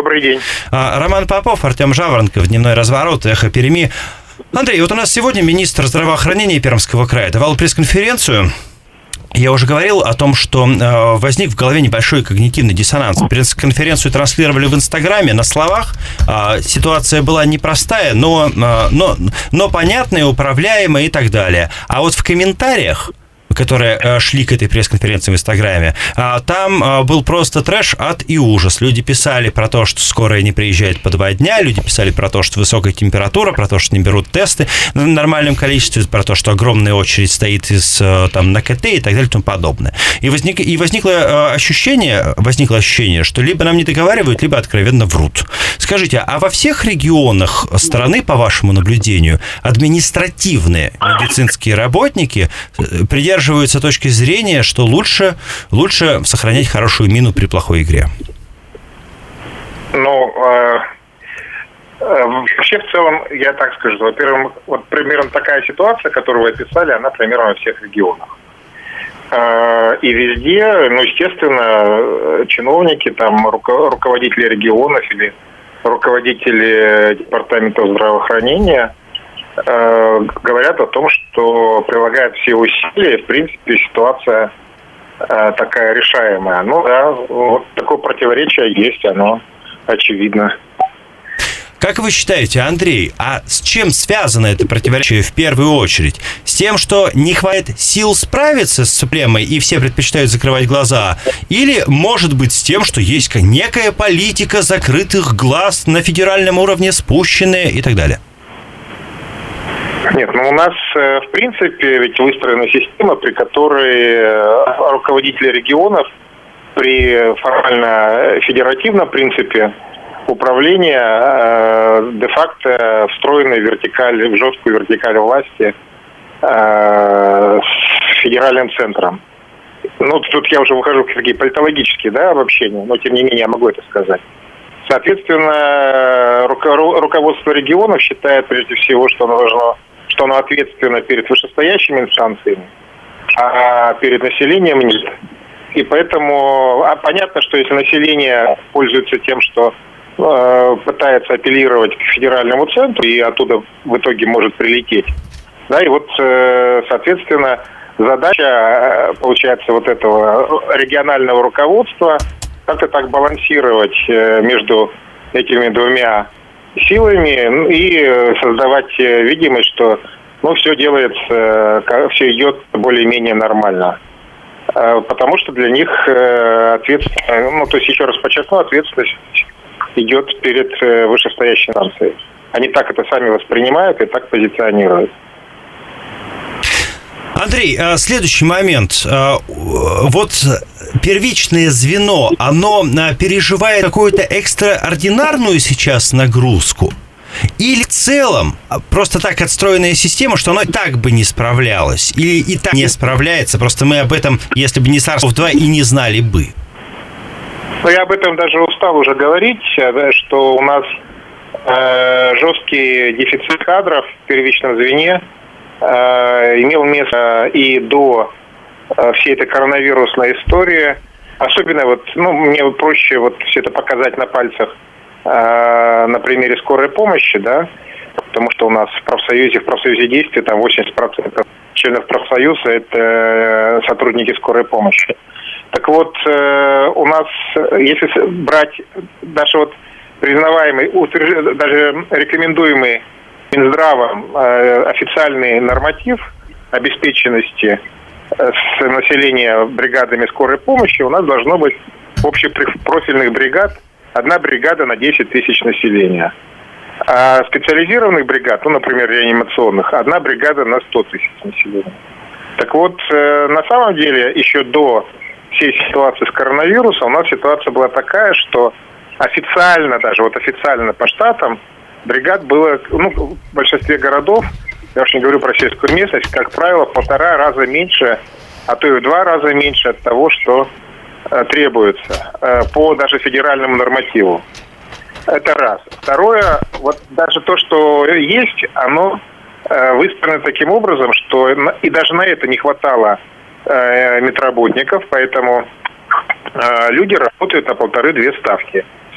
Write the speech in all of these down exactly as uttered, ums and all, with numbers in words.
Добрый день. Роман Попов, Артем Жаворонков, «Дневной разворот», «Эхо Перми». Андрей, вот у нас сегодня министр здравоохранения Пермского края давал пресс-конференцию. Я уже говорил о том, что э, возник в голове небольшой когнитивный диссонанс. Пресс-конференцию транслировали в Инстаграме на словах. Э, ситуация была непростая, но, э, но, но понятная, управляемая и так далее. А вот в комментариях, которые э, шли к этой пресс-конференции в Инстаграме, э, там э, был просто трэш, ад и ужас. Люди писали про то, что скорая не приезжает по два дня, люди писали про то, что высокая температура, про то, что не берут тесты в нормальном количестве, про то, что огромная очередь стоит из, э, там, на КТ и так далее и тому подобное. И, возник, и возникло, э, ощущение, возникло ощущение, что либо нам не договаривают, либо откровенно врут. Скажите, а во всех регионах страны, по вашему наблюдению, административные медицинские работники придерживаются точки зрения, что лучше, лучше сохранять хорошую мину при плохой игре? Ну, э, э, вообще в целом, я так скажу, во-первых, вот примерно такая ситуация, которую вы описали, она примерно во всех регионах. Э, и везде, ну, естественно, чиновники, там, руко- руководители регионов или руководители департаментов здравоохранения говорят о том, что прилагают все усилия, и, в принципе, ситуация э, такая решаемая. Ну да, вот такое противоречие есть, оно очевидно. Как вы считаете, Андрей, а с чем связано это противоречие в первую очередь? С тем, что не хватает сил справиться с проблемой и все предпочитают закрывать глаза? Или, может быть, с тем, что есть некая политика закрытых глаз на федеральном уровне, спущенная и так далее? Нет, ну у нас, в принципе, ведь выстроена система, при которой руководители регионов при формально федеративном принципе управления де-факто встроены в вертикаль, в жесткую вертикаль власти с федеральным центром. Ну, тут я уже выхожу в такие политологические, да, обобщения, но тем не менее я могу это сказать. Соответственно, руководство регионов считает прежде всего, что оно должно, что оно ответственно перед вышестоящими инстанциями, а перед населением нет. И поэтому а понятно, что если население пользуется тем, что э, пытается апеллировать к федеральному центру и оттуда в итоге может прилететь, да, и вот, э, соответственно, задача, получается, вот этого регионального руководства как-то так балансировать между этими двумя силами и создавать видимость, что ну, все делается, все идет более-менее нормально. Потому что для них ответственность, ну, то есть, еще раз подчеркну, ответственность идет перед вышестоящей инстанцией. Они так это сами воспринимают и так позиционируют. Андрей, следующий момент. Вот первичное звено, оно переживает какую-то экстраординарную сейчас нагрузку? Или в целом просто так отстроенная система, что оно и так бы не справлялось? Или и так не справляется, просто мы об этом, если бы не SARS-ков два, и не знали бы? Ну, я об этом даже устал уже говорить, что у нас э, жесткий дефицит кадров в первичном звене имел место и до всей этой коронавирусной истории. Особенно вот, ну, мне проще вот все это показать на пальцах э, на примере скорой помощи, да, потому что у нас в профсоюзе, в профсоюзе действия там восемьдесят процентов членов профсоюза это сотрудники скорой помощи. Так вот, э, у нас, если брать даже вот признаваемый, даже рекомендуемый Минздравом э, официальный норматив обеспеченности э, с населения бригадами скорой помощи, у нас должно быть общепрофильных бригад одна бригада на десять тысяч населения. А специализированных бригад, ну, например, реанимационных, одна бригада на сто тысяч населения. Так вот, э, на самом деле, еще до всей ситуации с коронавирусом у нас ситуация была такая, что официально, даже вот официально по штатам, бригад было, ну, в большинстве городов, я уж не говорю про сельскую местность, как правило, в полтора раза меньше, а то и в два раза меньше от того, что э, требуется э, по даже федеральному нормативу. Это раз. Второе, вот даже то, что есть, оно э, выстроено таким образом, что и даже на это не хватало э, медработников, поэтому э, люди работают на полторы-две ставки.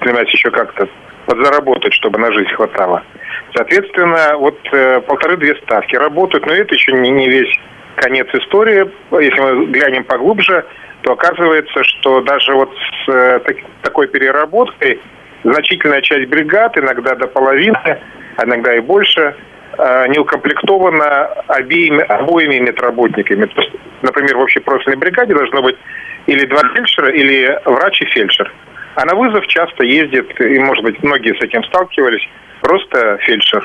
стремясь еще как-то подзаработать, чтобы на жизнь хватало. Соответственно, вот э, полторы-две ставки работают, но это еще не, не весь конец истории. Если мы глянем поглубже, то оказывается, что даже вот с э, так, такой переработкой значительная часть бригад, иногда до половины, иногда и больше, э, не укомплектована обеими, обоими медработниками. То есть, например, в общепрофильной бригаде должно быть или два фельдшера, или врач и фельдшер. А на вызов часто ездит, и, может быть, многие с этим сталкивались, просто фельдшер.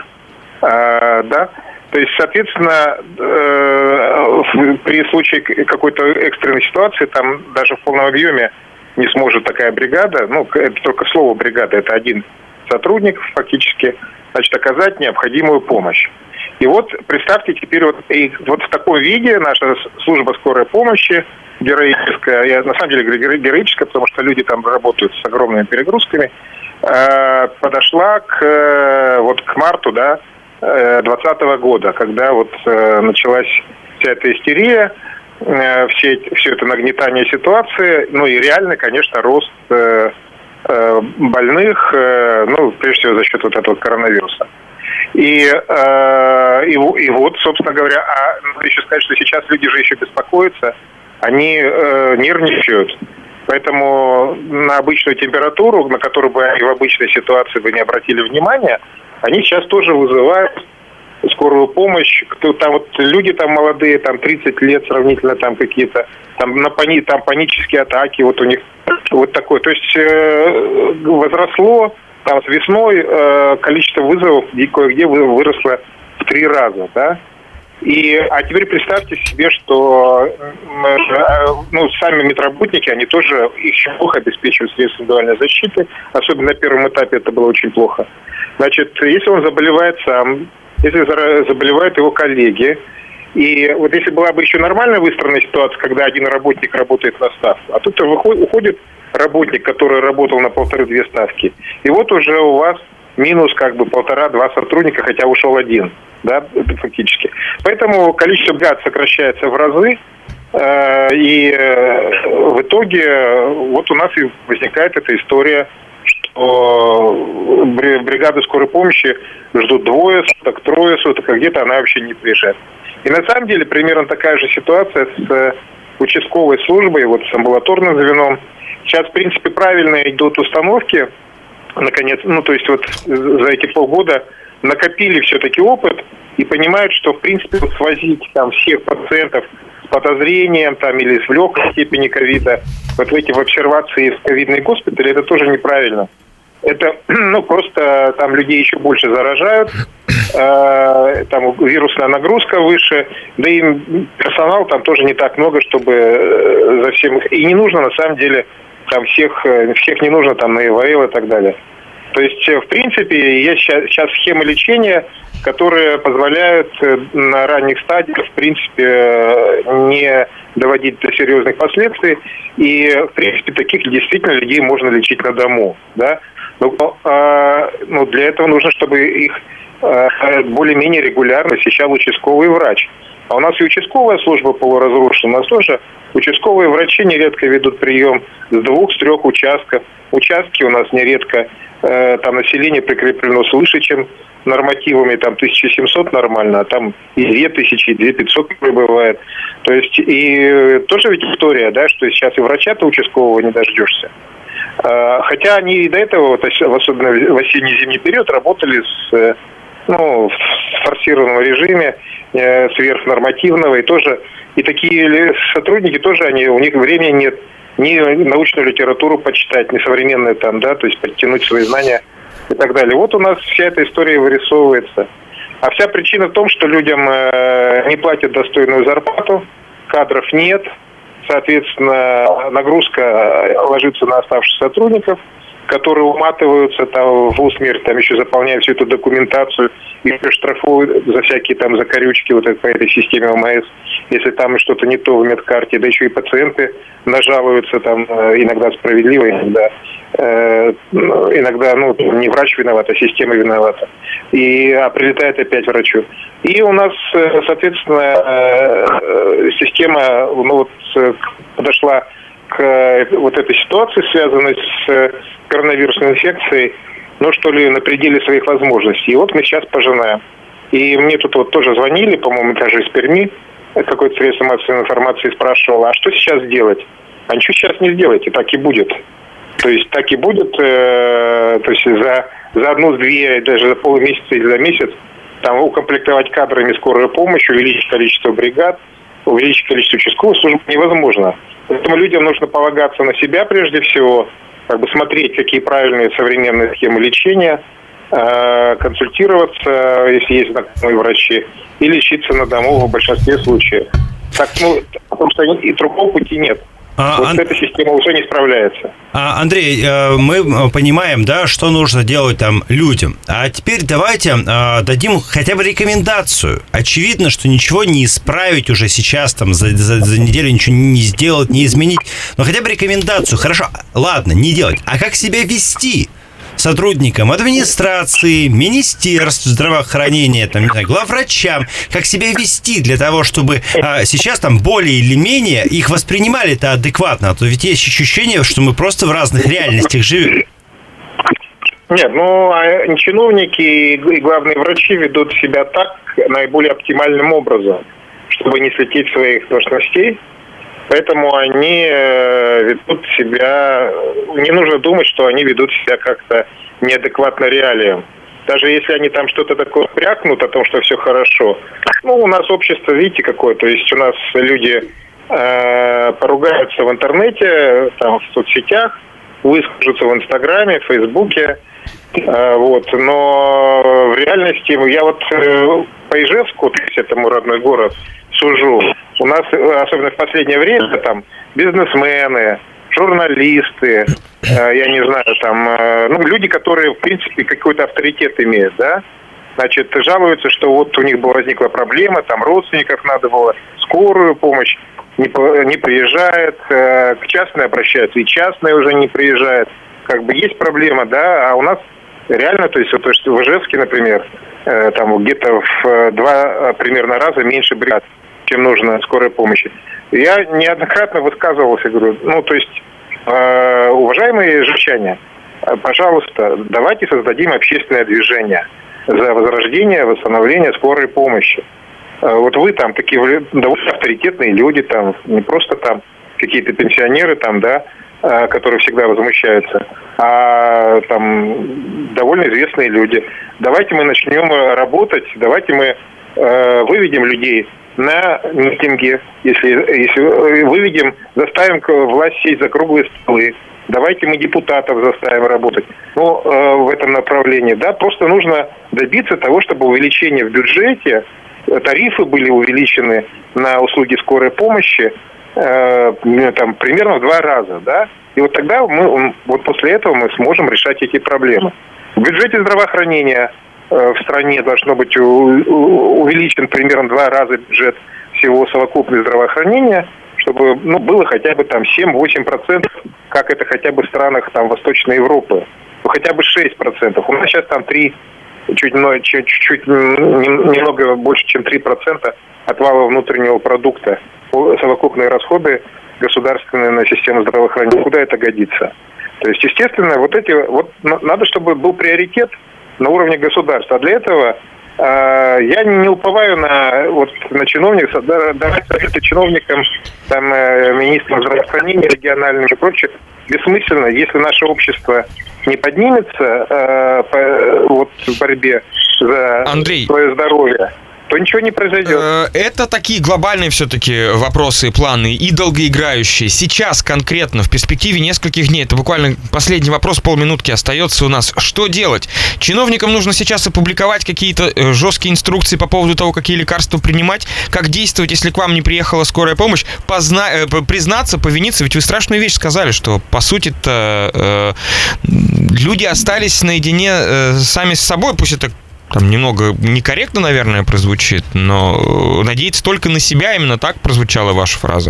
А, да? То есть, соответственно, э, при случае какой-то экстренной ситуации, там даже в полном объеме не сможет такая бригада, ну, это только слово бригада, это один сотрудник фактически, значит, оказать необходимую помощь. И вот представьте теперь вот, и вот в таком виде наша служба скорой помощи героическая, я на самом деле говорю героическая, потому что люди там работают с огромными перегрузками, э, подошла к, вот к марту, да, двадцатого года, когда вот э, началась вся эта истерия, э, все, все это нагнетание ситуации, ну и реально, конечно, рост э, э, больных, э, ну, прежде всего за счет вот этого коронавируса. И, э, и, и вот, собственно говоря, а надо еще сказать, что сейчас люди же еще беспокоятся, они э, нервничают, поэтому на обычную температуру, на которую бы они в обычной ситуации бы не обратили внимания, они сейчас тоже вызывают скорую помощь. Кто, там вот люди там молодые, там тридцать лет сравнительно, там какие-то, там, на пани, там панические атаки, вот у них вот такое. То есть э, возросло там с весной э, количество вызовов кое-где выросло в три раза, да. И, а теперь представьте себе, что э, ну, сами медработники, они тоже, их еще плохо обеспечивают средства индивидуальной защиты, особенно на первом этапе это было очень плохо. Значит, если он заболевает сам, если заболевают его коллеги, и вот если была бы еще нормально выстроена ситуация, когда один работник работает на ставку, а тут уходит работник, который работал на полторы-две ставки, и вот уже у вас минус как бы полтора-два сотрудника, хотя ушел один, да, фактически. Поэтому количество бригад сокращается в разы, э, и э, в итоге вот у нас и возникает эта история, что бригады скорой помощи ждут двое суток, трое суток, а где-то она вообще не приезжает. И на самом деле примерно такая же ситуация с участковой службой, вот с амбулаторным звеном. Сейчас, в принципе, правильно идут установки, наконец, ну, то есть вот за эти полгода накопили все-таки опыт и понимают, что, в принципе, вот свозить там всех пациентов с подозрением там или с легкой степени ковида вот в эти в обсервации в ковидные госпитали, это тоже неправильно. Это, ну, просто там людей еще больше заражают, э, там вирусная нагрузка выше, да и персонал там тоже не так много, чтобы э, за всем их... И не нужно, на самом деле, там всех, всех не нужно там на ИВЛ и так далее. То есть, в принципе, есть сейчас, сейчас схемы лечения, которые позволяют на ранних стадиях, в принципе, не доводить до серьезных последствий. И, в принципе, таких действительно людей можно лечить на дому, да. Но, а, ну, для этого нужно, чтобы их а, более-менее регулярно посещал участковый врач. А у нас и участковая служба полуразрушена. У нас тоже участковые врачи нередко ведут прием с двух, с трех участков. Участки у нас нередко, э, там население прикреплено свыше, чем нормативами, там тысяча семьсот нормально, а там и две тысячи, и две тысячи пятьсот прибывает. То есть и тоже ведь история, да, что сейчас и врача-то участкового не дождешься. Э, хотя они и до этого, вот, особенно в осенне-зимний период, работали с, ну, в форсированном режиме, э, сверхнормативного, и тоже и такие сотрудники тоже, они, у них времени нет ни научную литературу почитать, ни современную там, да, то есть подтянуть свои знания и так далее. Вот у нас вся эта история вырисовывается. А вся причина в том, что людям э, не платят достойную зарплату, кадров нет, соответственно, нагрузка ложится на оставшихся сотрудников, которые уматываются там в усмерть, там еще заполняют всю эту документацию и штрафуют за всякие там закорючки вот по этой системе ОМС, если там что-то не то в медкарте, да еще и пациенты нажалуются там иногда справедливо, иногда э, иногда, ну, не врач виноват, а система виновата. И, а прилетает опять врачу. И у нас, соответственно, система, ну, вот, подошла к вот этой ситуации, связанной с коронавирусной инфекцией, ну, что ли, на пределе своих возможностей. И вот мы сейчас пожинаем. И мне тут вот тоже звонили, по-моему, даже из Перми, какое-то средство массовой информации спрашивал, а что сейчас делать? А ничего сейчас не сделаете, так и будет. То есть так и будет, э, то есть за, за одну-две, даже за полмесяца или за месяц там укомплектовать кадрами скорую помощь, увеличить количество бригад, увеличить количество участковых служб невозможно. Поэтому людям нужно полагаться на себя прежде всего, как бы смотреть, какие правильные современные схемы лечения, э, консультироваться, если есть знакомые врачи, и лечиться на дому в большинстве случаев. Так, ну, потому что и другого пути нет. А, вот Ан... эта система уже не справляется. А, Андрей, мы понимаем, да, что нужно делать там людям. А теперь давайте а, дадим хотя бы рекомендацию. Очевидно, что ничего не исправить уже сейчас, там, за, за, за неделю ничего не сделать, не изменить. Но хотя бы рекомендацию. Хорошо, ладно, не делать. А как себя вести сотрудникам администрации, министерств здравоохранения, там, не знаю, главврачам, как себя вести для того, чтобы а, сейчас там более или менее их воспринимали-то адекватно, а то ведь есть ощущение, что мы просто в разных реальностях живем. Нет, ну, а чиновники и главные врачи ведут себя так наиболее оптимальным образом, чтобы не слететь своих должностей. Поэтому они ведут себя... Не нужно думать, что они ведут себя как-то неадекватно реалиям. Даже если они там что-то такое прякнут о том, что все хорошо. Ну, у нас общество, видите, какое. То есть у нас люди э, поругаются в интернете, там, в соцсетях, выскажутся в Инстаграме, в Фейсбуке. Э, вот. Но в реальности я вот э, по Ижевску, то есть этому родной город, сужу. У нас, особенно в последнее время, там бизнесмены, журналисты, э, я не знаю, там, э, ну, люди, которые, в принципе, какой-то авторитет имеют, да, значит, жалуются, что вот у них была, возникла проблема, там родственников надо было, скорую помощь не, не приезжает, э, к частной обращаются, и частная уже не приезжает. Как бы есть проблема, да, а у нас реально, то есть вот в Ижевске, например, э, там где-то в два примерно раза меньше бригад, чем нужно скорой помощи. Я неоднократно высказывался, говорю, ну, то есть, э, уважаемые ижевчане, пожалуйста, давайте создадим общественное движение за возрождение, восстановление скорой помощи. Э, вот вы там такие довольно авторитетные люди, там, не просто там какие-то пенсионеры, там, да, э, которые всегда возмущаются, а там довольно известные люди. Давайте мы начнем работать, давайте мы э, выведем людей на митинги, если, если выведем, заставим власть сесть за круглые столы. Давайте мы депутатов заставим работать. Ну, э, в этом направлении, да, просто нужно добиться того, чтобы увеличение в бюджете, тарифы были увеличены на услуги скорой помощи э, там, примерно в два раза, да. И вот тогда мы, вот после этого мы сможем решать эти проблемы. В бюджете здравоохранения в стране должно быть увеличен примерно два раза бюджет всего совокупного здравоохранения, чтобы, ну, было хотя бы там семь-восемь процентов, как это хотя бы в странах там Восточной Европы. Ну, хотя бы шесть процентов. У нас сейчас там три, чуть, чуть, чуть немного больше, чем три процента от валового внутреннего продукта. Совокупные расходы государственные на систему здравоохранения. Куда это годится? То есть, естественно, вот эти, вот надо, чтобы был приоритет на уровне государства. А для этого э, я не уповаю на, вот, на чиновников, давать советы чиновникам, там, э, министрам здравоохранения, региональным и прочее, бессмысленно, если наше общество не поднимется э, по, вот, в борьбе за Андрей, свое здоровье, то ничего не произойдет. Это такие глобальные все-таки вопросы и планы, и долгоиграющие. Сейчас конкретно, в перспективе нескольких дней, это буквально последний вопрос, полминутки остается у нас. Что делать? Чиновникам нужно сейчас опубликовать какие-то жесткие инструкции по поводу того, какие лекарства принимать, как действовать, если к вам не приехала скорая помощь, позна... признаться, повиниться, ведь вы страшную вещь сказали, что, по сути-то, э, люди остались наедине э, сами с собой, пусть это там немного некорректно, наверное, прозвучит, но надеяться только на себя, именно так прозвучала ваша фраза.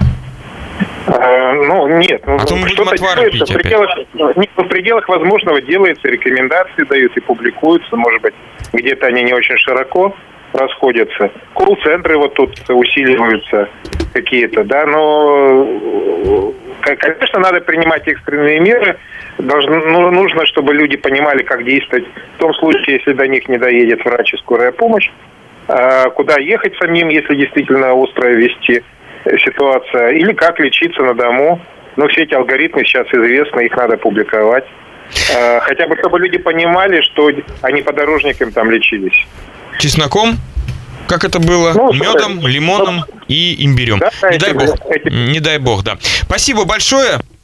А, ну, нет. Ну, а то мы будем отвары пить в пределах, в пределах возможного делается, рекомендации дают и публикуются, может быть, где-то они не очень широко расходятся. Колл-центры вот тут усиливаются. какие-то, да, но, конечно, надо принимать экстренные меры. Должно, ну, нужно, чтобы люди понимали, как действовать в том случае, если до них не доедет врач и скорая помощь, куда ехать самим, если действительно острая вести ситуация, или как лечиться на дому. Ну, все эти алгоритмы сейчас известны, их надо публиковать. Хотя бы, чтобы люди понимали, что они подорожниками там лечились. Чесноком? Как это было? Ну, медом, лимоном ну, и имбирем. Да, не дай бог. Эти... Не дай бог, да. Спасибо большое.